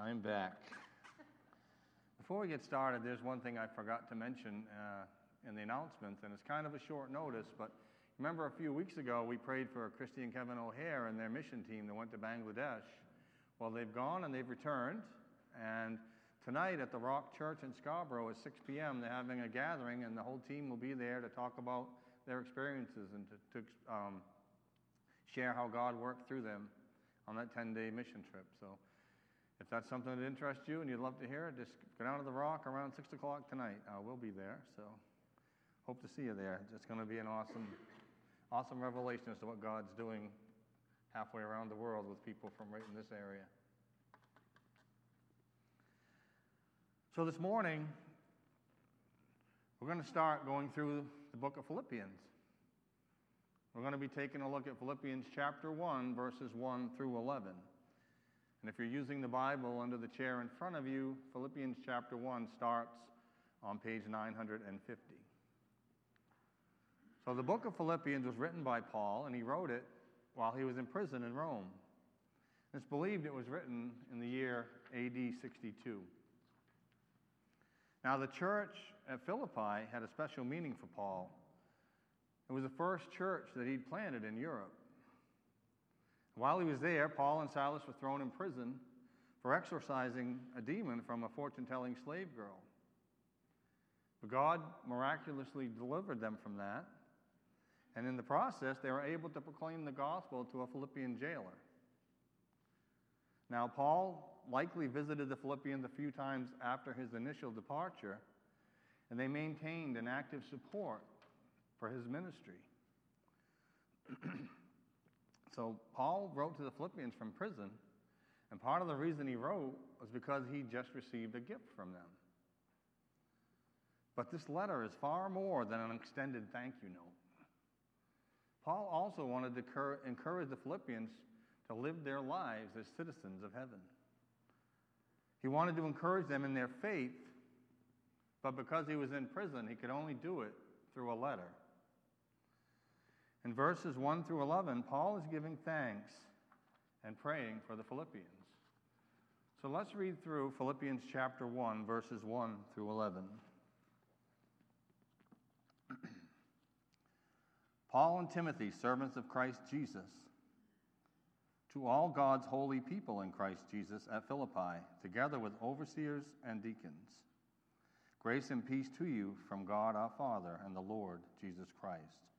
I'm back. Before we get started, there's one thing I forgot to mention in the announcements, and it's kind of a short notice, but remember a few weeks ago we prayed for Christy and Kevin O'Hare and their mission team that went to Bangladesh. Well, they've gone and they've returned, and tonight at the Rock Church in Scarborough at 6 p.m. they're having a gathering, and the whole team will be there to talk about their experiences and to share how God worked through them on that 10-day mission trip. So if that's something that interests you and you'd love to hear it, just go down to the Rock around 6 o'clock tonight. We'll be there, so hope to see you there. It's going to be an awesome revelation as to what God's doing halfway around the world with people from right in this area. So this morning, we're going to start going through the book of Philippians. We're going to be taking a look at Philippians chapter 1, verses 1 through 11. And if you're using the Bible under the chair in front of you, Philippians chapter 1 starts on page 950. So the book of Philippians was written by Paul, and he wrote it while he was in prison in Rome. It's believed it was written in the year AD 62. Now the church at Philippi had a special meaning for Paul. It was the first church that he'd planted in Europe. While he was there, Paul and Silas were thrown in prison for exorcising a demon from a fortune-telling slave girl. But God miraculously delivered them from that, and in the process, they were able to proclaim the gospel to a Philippian jailer. Now, Paul likely visited the Philippians a few times after his initial departure, and they maintained an active support for his ministry. So Paul wrote to the Philippians from prison, and part of the reason he wrote was because he just received a gift from them. But this letter is far more than an extended thank you note. Paul also wanted to encourage the Philippians to live their lives as citizens of heaven. He wanted to encourage them in their faith, but because he was in prison, he could only do it through a letter. In verses 1 through 11, Paul is giving thanks and praying for the Philippians. So let's read through Philippians chapter 1, verses 1 through 11. Paul and Timothy, servants of Christ Jesus, to all God's holy people in Christ Jesus at Philippi, together with overseers and deacons. Grace and peace to you from God our Father and the Lord Jesus Christ.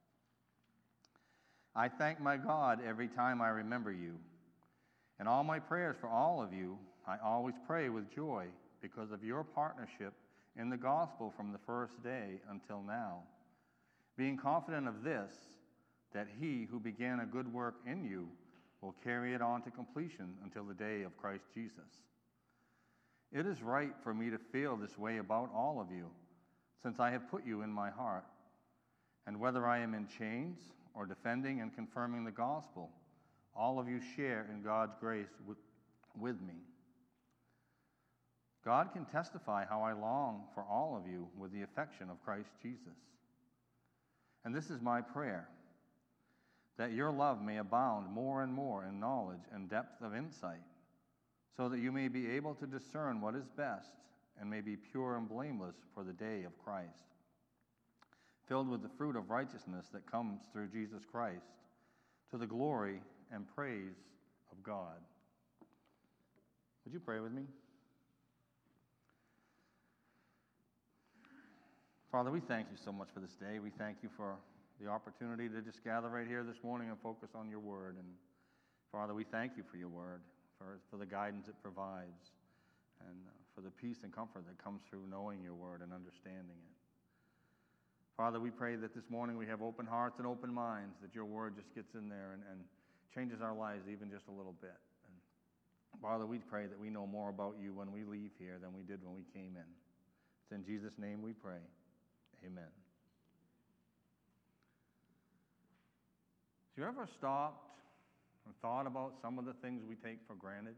I thank my God every time I remember you. In all my prayers for all of you, I always pray with joy because of your partnership in the gospel from the first day until now, being confident of this, that he who began a good work in you will carry it on to completion until the day of Christ Jesus. It is right for me to feel this way about all of you, since I have put you in my heart. And whether I am in chains or defending and confirming the gospel, all of you share in God's grace with me. God can testify how I long for all of you with the affection of Christ Jesus. And this is my prayer, that your love may abound more and more in knowledge and depth of insight, so that you may be able to discern what is best and may be pure and blameless for the day of Christ, filled with the fruit of righteousness that comes through Jesus Christ, to the glory and praise of God. Would you pray with me? Father, we thank you so much for this day. We thank you for the opportunity to just gather right here this morning and focus on your word. And Father, we thank you for your word, for the guidance it provides, and for the peace and comfort that comes through knowing your word and understanding it. Father, we pray that this morning we have open hearts and open minds, that your word just gets in there and changes our lives even just a little bit. And Father, we pray that we know more about you when we leave here than we did when we came in. It's in Jesus' name we pray. Amen. Have you ever stopped and thought about some of the things we take for granted?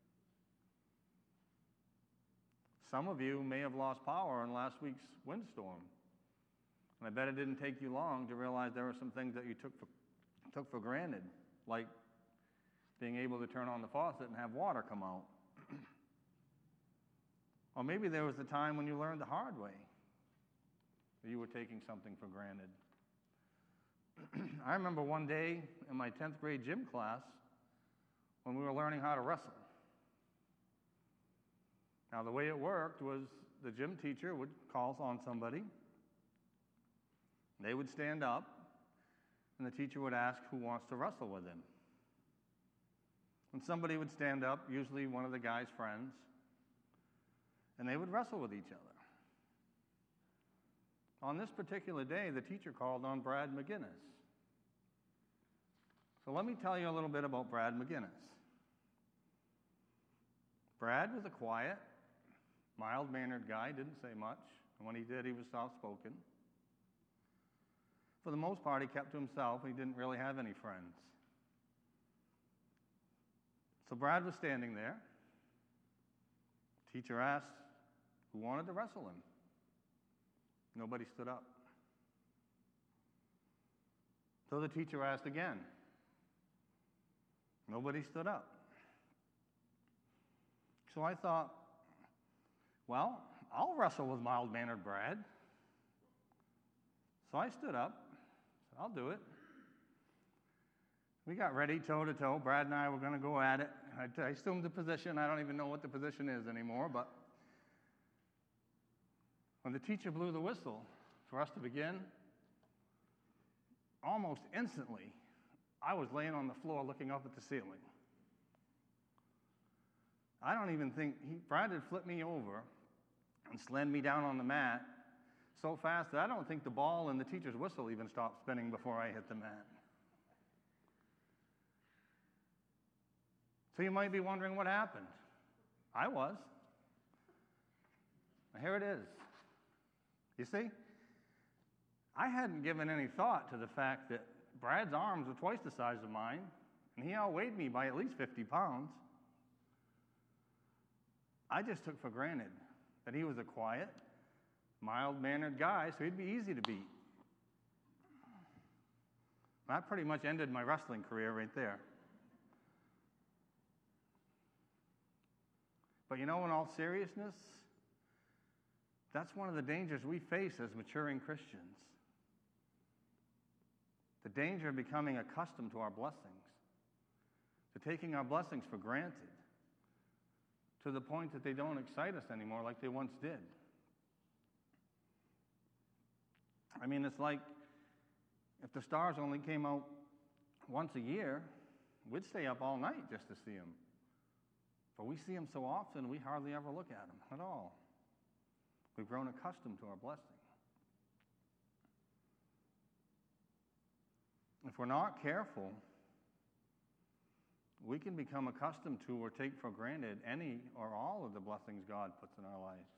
Some of you may have lost power in last week's windstorm. And I bet it didn't take you long to realize there were some things that you took for granted, like being able to turn on the faucet and have water come out. Or maybe there was a time when you learned the hard way, that you were taking something for granted. I remember one day in my 10th grade gym class when we were learning how to wrestle. Now, the way it worked was the gym teacher would call on somebody. They would stand up, and the teacher would ask who wants to wrestle with him. And somebody would stand up, usually one of the guy's friends, and they would wrestle with each other. On this particular day, the teacher called on Brad McGinnis. So let me tell you a little bit about Brad McGinnis. Brad was a quiet, mild-mannered guy, didn't say much, and when he did, he was soft-spoken. For the most part, he kept to himself. He didn't really have any friends. So Brad was standing there. Teacher asked who wanted to wrestle him. Nobody stood up. So the teacher asked again. Nobody stood up. So I thought, well, I'll wrestle with mild-mannered Brad. So I stood up. Said, I'll do it. We got ready toe-to-toe. Brad and I were going to go at it. I assumed the position. I don't even know what the position is anymore, but when the teacher blew the whistle for us to begin, almost instantly, I was laying on the floor looking up at the ceiling. I don't even think, Brad had flipped me over and slammed me down on the mat so fast that I don't think the ball and the teacher's whistle even stopped spinning before I hit the mat. So you might be wondering what happened. I was. Here it is. You see, I hadn't given any thought to the fact that Brad's arms were twice the size of mine, and he outweighed me by at least 50 pounds. I just took for granted that he was a quiet, mild-mannered guy, so he'd be easy to beat. That pretty much ended my wrestling career right there. But you know, in all seriousness, that's one of the dangers we face as maturing Christians. The danger of becoming accustomed to our blessings, to taking our blessings for granted, to the point that they don't excite us anymore like they once did. I mean, it's like if the stars only came out once a year, we'd stay up all night just to see them. But we see them so often, we hardly ever look at them at all. We've grown accustomed to our blessing. If we're not careful, we can become accustomed to or take for granted any or all of the blessings God puts in our lives.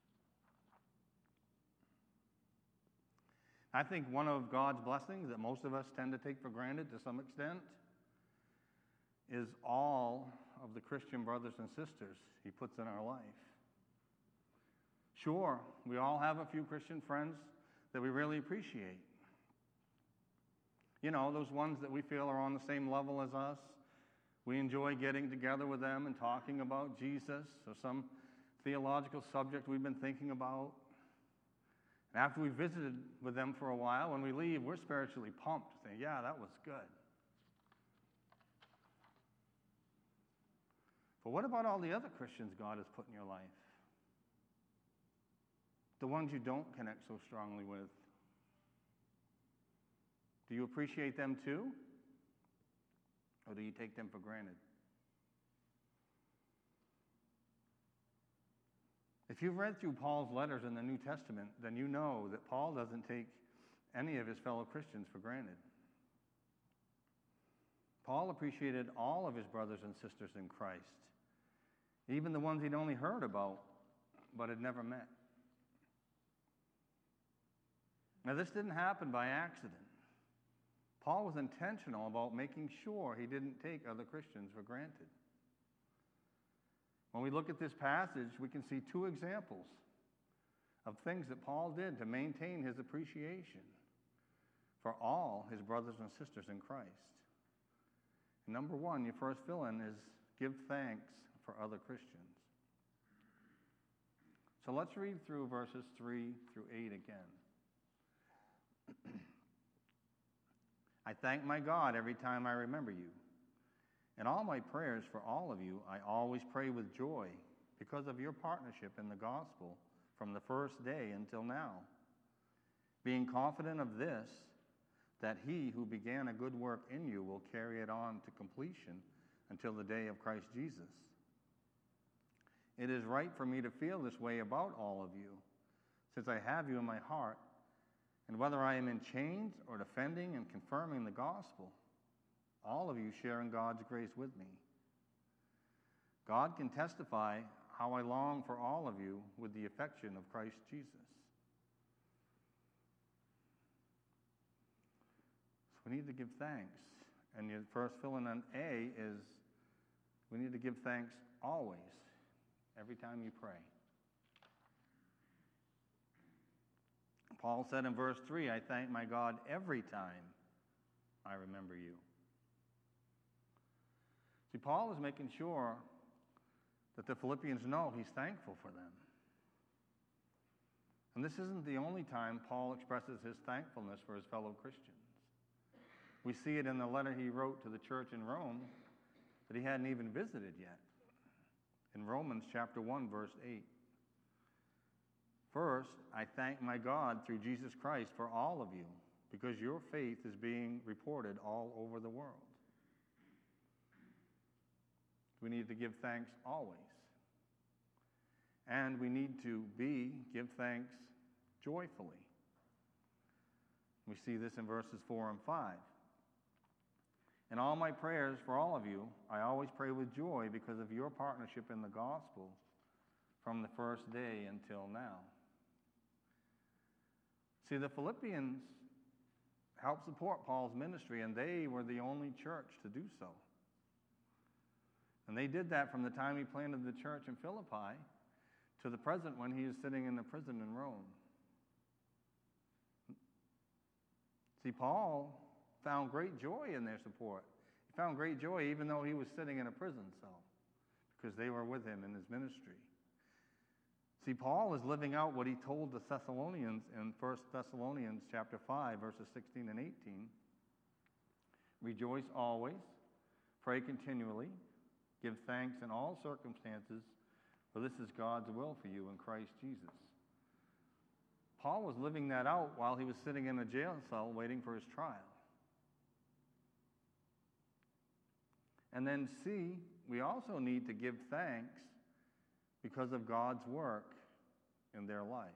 I think one of God's blessings that most of us tend to take for granted to some extent is all of the Christian brothers and sisters He puts in our life. Sure, we all have a few Christian friends that we really appreciate. You know, those ones that we feel are on the same level as us. We enjoy getting together with them and talking about Jesus or some theological subject we've been thinking about. And after we've visited with them for a while, when we leave, we're spiritually pumped, saying, yeah, that was good. But what about all the other Christians God has put in your life? The ones you don't connect so strongly with. Do you appreciate them too? Or do you take them for granted? If you've read through Paul's letters in the New Testament, then you know that Paul doesn't take any of his fellow Christians for granted. Paul appreciated all of his brothers and sisters in Christ, even the ones he'd only heard about but had never met. Now, this didn't happen by accident. Paul was intentional about making sure he didn't take other Christians for granted. When we look at this passage, we can see two examples of things that Paul did to maintain his appreciation for all his brothers and sisters in Christ. And number one, your first fill-in is give thanks for other Christians. So let's read through verses 3 through 8 again. I thank my God every time I remember you. In all my prayers for all of you, I always pray with joy because of your partnership in the gospel from the first day until now, being confident of this, that he who began a good work in you will carry it on to completion until the day of Christ Jesus. It is right for me to feel this way about all of you, since I have you in my heart, and whether I am in chains or defending and confirming the gospel, all of you share in God's grace with me. God can testify how I long for all of you with the affection of Christ Jesus. So we need to give thanks. And your first fill-in on A is we need to give thanks always, every time you pray. Paul said in verse 3, I thank my God every time I remember you. See, Paul is making sure that the Philippians know he's thankful for them. And this isn't the only time Paul expresses his thankfulness for his fellow Christians. We see it in the letter he wrote to the church in Rome that he hadn't even visited yet. In Romans chapter 1, verse 8. First, I thank my God through Jesus Christ for all of you, because your faith is being reported all over the world. We need to give thanks always. And we need to give thanks joyfully. We see this in verses 4 and 5. In all my prayers for all of you, I always pray with joy because of your partnership in the gospel from the first day until now. See, the Philippians helped support Paul's ministry, and they were the only church to do so. And they did that from the time he planted the church in Philippi to the present when he is sitting in the prison in Rome. See, Paul found great joy in their support. He found great joy even though he was sitting in a prison cell because they were with him in his ministry. See, Paul is living out what he told the Thessalonians in 1 Thessalonians chapter 5, verses 16 and 18. Rejoice always, pray continually, give thanks in all circumstances, for this is God's will for you in Christ Jesus. Paul was living that out while he was sitting in a jail cell waiting for his trial. And then C, we also need to give thanks because of God's work in their life.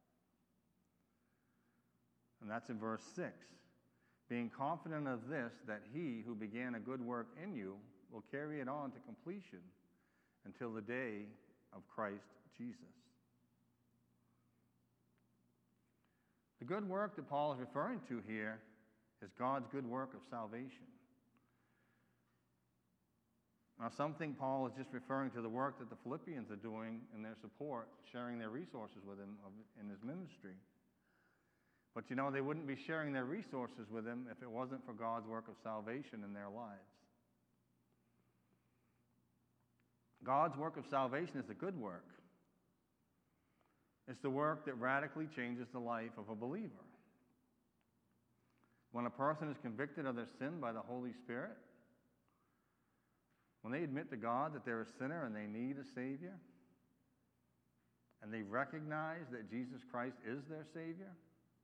And that's in verse 6. Being confident of this, that he who began a good work in you will carry it on to completion until the day of Christ Jesus. The good work that Paul is referring to here is God's good work of salvation. Now, some think Paul is just referring to the work that the Philippians are doing in their support, sharing their resources with him in his ministry. But you know, they wouldn't be sharing their resources with him if it wasn't for God's work of salvation in their lives. God's work of salvation is a good work. It's the work that radically changes the life of a believer. When a person is convicted of their sin by the Holy Spirit, when they admit to God that they're a sinner and they need a Savior, and they recognize that Jesus Christ is their Savior,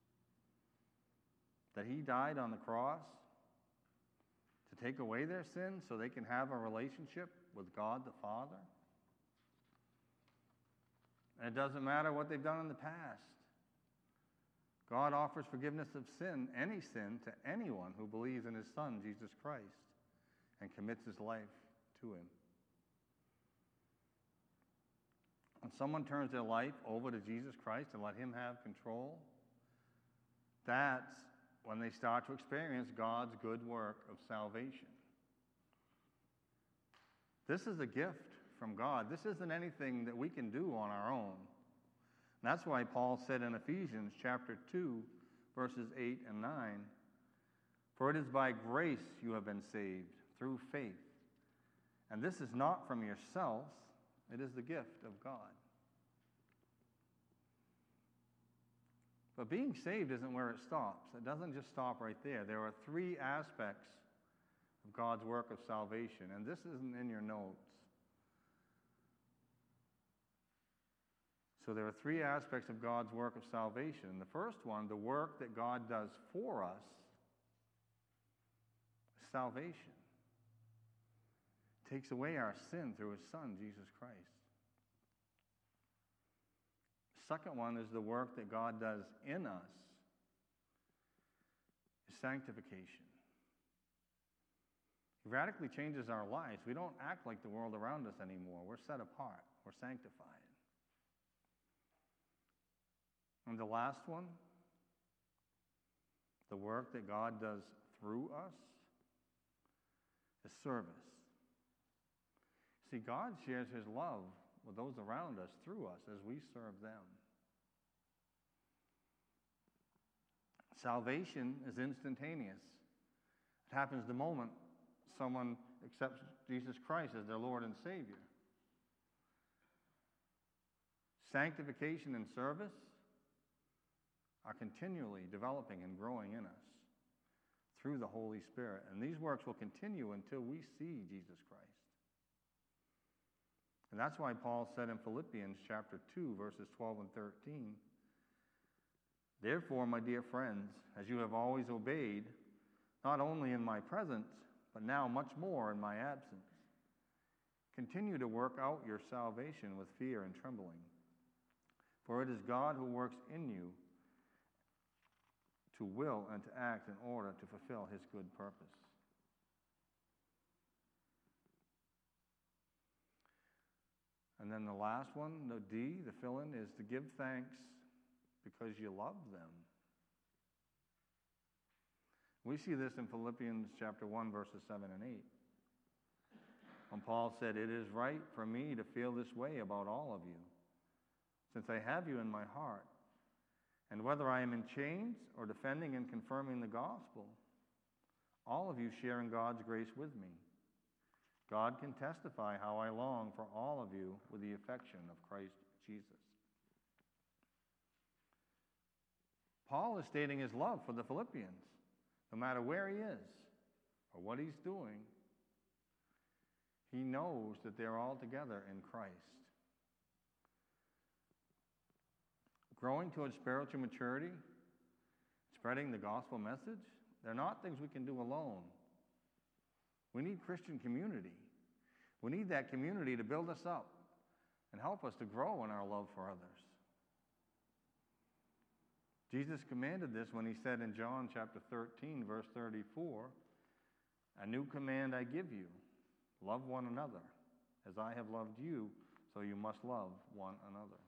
that he died on the cross to take away their sins so they can have a relationship with God the Father. And it doesn't matter what they've done in the past. God offers forgiveness of sin, any sin, to anyone who believes in his Son, Jesus Christ, and commits his life to him. When someone turns their life over to Jesus Christ and let him have control, that's when they start to experience God's good work of salvation. This is a gift from God. This isn't anything that we can do on our own. And that's why Paul said in Ephesians chapter 2, verses 8 and 9, for it is by grace you have been saved through faith. And this is not from yourselves, it is the gift of God. But being saved isn't where it stops. It doesn't just stop right there. There are three aspects of God's work of salvation, and this isn't in your notes. So there are three aspects of God's work of salvation. The first one, the work that God does for us, is salvation. It takes away our sin through his Son, Jesus Christ. The second one is the work that God does in us, is sanctification. He radically changes our lives. We don't act like the world around us anymore. We're set apart. We're sanctified. And the last one, the work that God does through us, is service. See, God shares his love with those around us through us as we serve them. Salvation is instantaneous. It happens the moment someone accepts Jesus Christ as their Lord and Savior. Sanctification and service are continually developing and growing in us through the Holy Spirit. And these works will continue until we see Jesus Christ. And that's why Paul said in Philippians chapter 2, verses 12 and 13, "Therefore, my dear friends, as you have always obeyed, not only in my presence, but now much more in my absence, continue to work out your salvation with fear and trembling. For it is God who works in you to will and to act in order to fulfill his good purpose." And then the last one, the D, the fill-in, is to give thanks because you love them. We see this in Philippians chapter 1, verses 7 and 8. When Paul said, "It is right for me to feel this way about all of you, since I have you in my heart. And whether I am in chains or defending and confirming the gospel, all of you share in God's grace with me. God can testify how I long for all of you with the affection of Christ Jesus." Paul is stating his love for the Philippians, no matter where he is or what he's doing. He knows that they're all together in Christ. Growing towards spiritual maturity, spreading the gospel message, they're not things we can do alone. We need Christian community. We need that community to build us up and help us to grow in our love for others. Jesus commanded this when he said in John chapter 13, verse 34, "A new command I give you, love one another. As I have loved you, so you must love one another."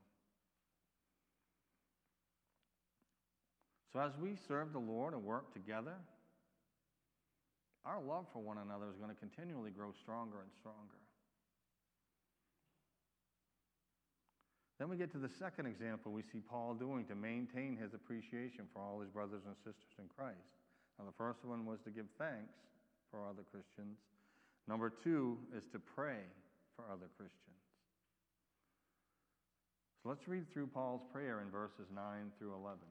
So as we serve the Lord and work together, our love for one another is going to continually grow stronger and stronger. Then we get to the second example we see Paul doing to maintain his appreciation for all his brothers and sisters in Christ. Now, the first one was to give thanks for other Christians. Number two is to pray for other Christians. So let's read through Paul's prayer in verses 9 through 11.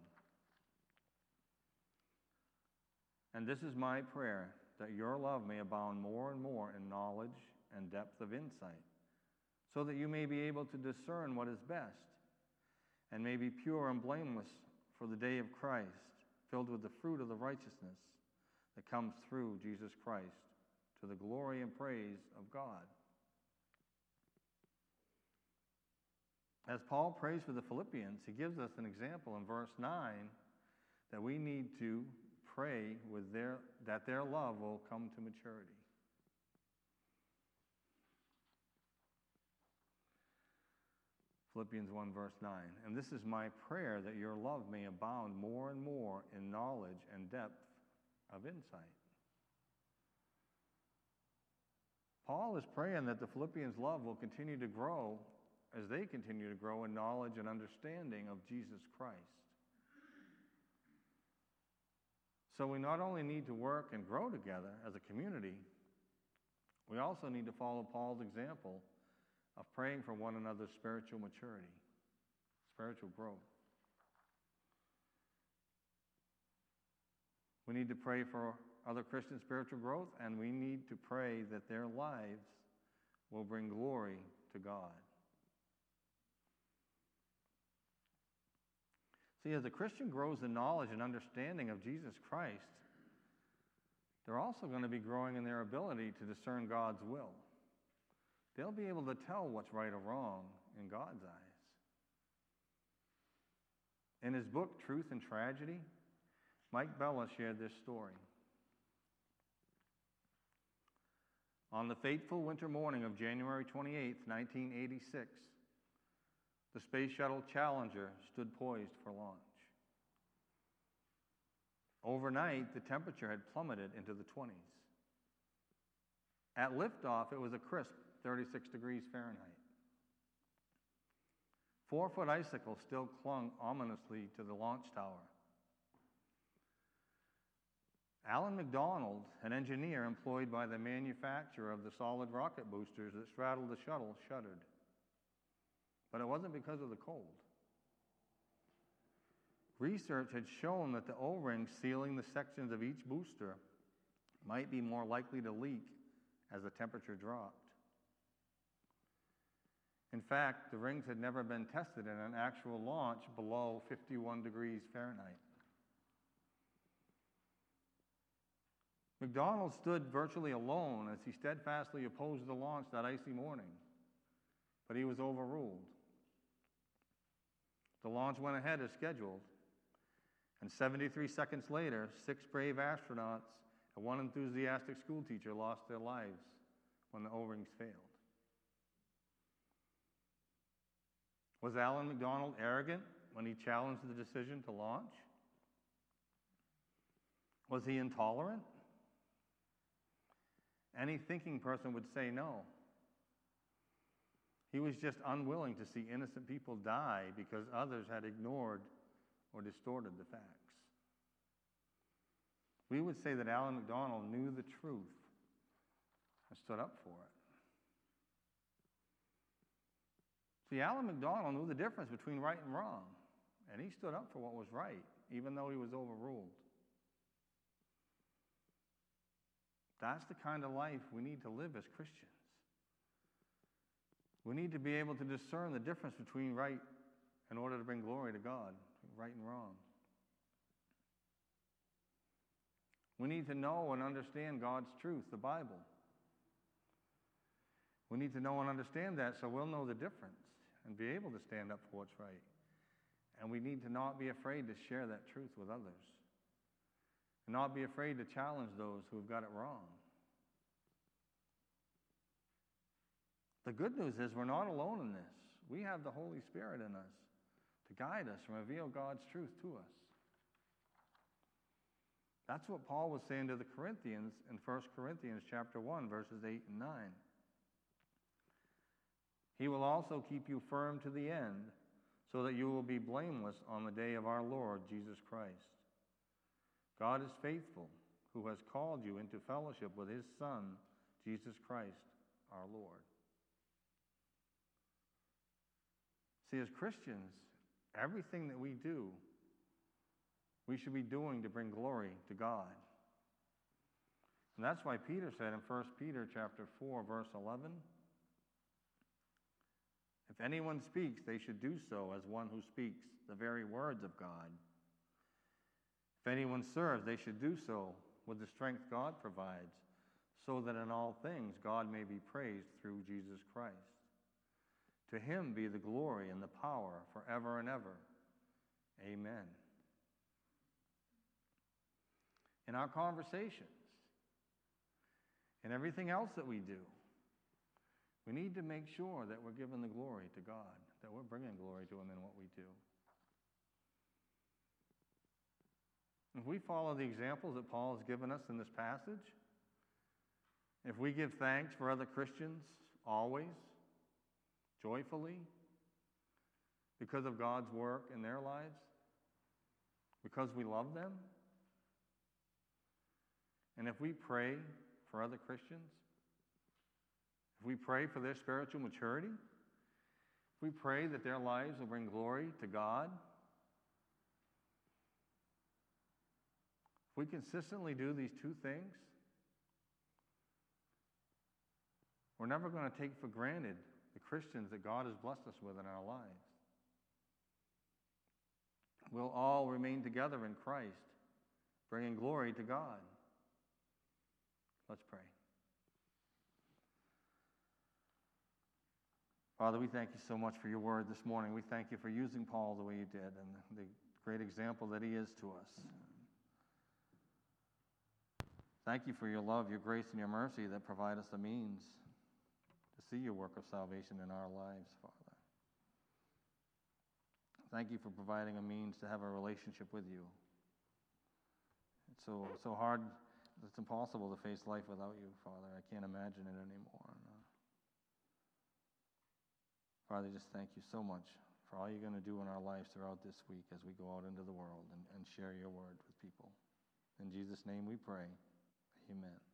"And this is my prayer, that your love may abound more and more in knowledge and depth of insight, so that you may be able to discern what is best, and may be pure and blameless for the day of Christ, filled with the fruit of the righteousness that comes through Jesus Christ, to the glory and praise of God." As Paul prays for the Philippians, he gives us an example in verse 9 that we need to pray that their love will come to maturity. Philippians 1, verse 9. "And this is my prayer, that your love may abound more and more in knowledge and depth of insight." Paul is praying that the Philippians' love will continue to grow as they continue to grow in knowledge and understanding of Jesus Christ. So we not only need to work and grow together as a community, we also need to follow Paul's example of praying for one another's spiritual maturity, spiritual growth. We need to pray for other Christian spiritual growth, and we need to pray that their lives will bring glory to God. See, as a Christian grows in knowledge and understanding of Jesus Christ, they're also going to be growing in their ability to discern God's will. They'll be able to tell what's right or wrong in God's eyes. In his book, Truth and Tragedy, Mike Bella shared this story. On the fateful winter morning of January 28, 1986, the Space Shuttle Challenger stood poised for launch. Overnight, the temperature had plummeted into the 20s. At liftoff, it was a crisp 36 degrees Fahrenheit. 4-foot icicles still clung ominously to the launch tower. Alan McDonald, an engineer employed by the manufacturer of the solid rocket boosters that straddled the shuttle, shuddered. But it wasn't because of the cold. Research had shown that the O-rings sealing the sections of each booster might be more likely to leak as the temperature dropped. In fact, the rings had never been tested in an actual launch below 51 degrees Fahrenheit. McDonald stood virtually alone as he steadfastly opposed the launch that icy morning, but he was overruled. The launch went ahead as scheduled, and 73 seconds later, 6 brave astronauts and 1 enthusiastic schoolteacher lost their lives when the O-rings failed. Was Alan McDonald arrogant when he challenged the decision to launch? Was he intolerant? Any thinking person would say no. He was just unwilling to see innocent people die because others had ignored or distorted the facts. We would say that Alan McDonald knew the truth and stood up for it. See, Alan McDonald knew the difference between right and wrong, and he stood up for what was right, even though he was overruled. That's the kind of life we need to live as Christians. We need to be able to discern the difference between right in order to bring glory to God, right and wrong. We need to know and understand God's truth, the Bible. We need to know and understand that so we'll know the difference and be able to stand up for what's right. And we need to not be afraid to share that truth with others. And not be afraid to challenge those who have got it wrong. The good news is we're not alone in this. We have the Holy Spirit in us to guide us and reveal God's truth to us. That's what Paul was saying to the Corinthians in 1 Corinthians chapter 1, verses 8 and 9. He will also keep you firm to the end, so that you will be blameless on the day of our Lord Jesus Christ. God is faithful, who has called you into fellowship with his Son, Jesus Christ, our Lord. See, as Christians, everything that we do, we should be doing to bring glory to God. And that's why Peter said in 1 Peter chapter 4, verse 11, if anyone speaks, they should do so as one who speaks the very words of God. If anyone serves, they should do so with the strength God provides, so that in all things God may be praised through Jesus Christ. To him be the glory and the power forever and ever. Amen. In our conversations, in everything else that we do, we need to make sure that we're giving the glory to God, that we're bringing glory to him in what we do. If we follow the examples that Paul has given us in this passage, if we give thanks for other Christians always, joyfully, because of God's work in their lives, because we love them, and if we pray for other Christians, if we pray for their spiritual maturity, if we pray that their lives will bring glory to God, if If we consistently do these two things, we're never going to take for granted the Christians that God has blessed us with in our lives. We'll all remain together in Christ, bringing glory to God. Let's pray. Father, we thank you so much for your word this morning. We thank you for using Paul the way you did and the great example that he is to us. Thank you for your love, your grace, and your mercy that provide us the means to see your work of salvation in our lives, Father. Thank you for providing a means to have a relationship with you. It's so hard, it's impossible to face life without you, Father. I can't imagine it anymore. Father, just thank you so much for all you're going to do in our lives throughout this week as we go out into the world and share your word with people. In Jesus' name we pray. Amen.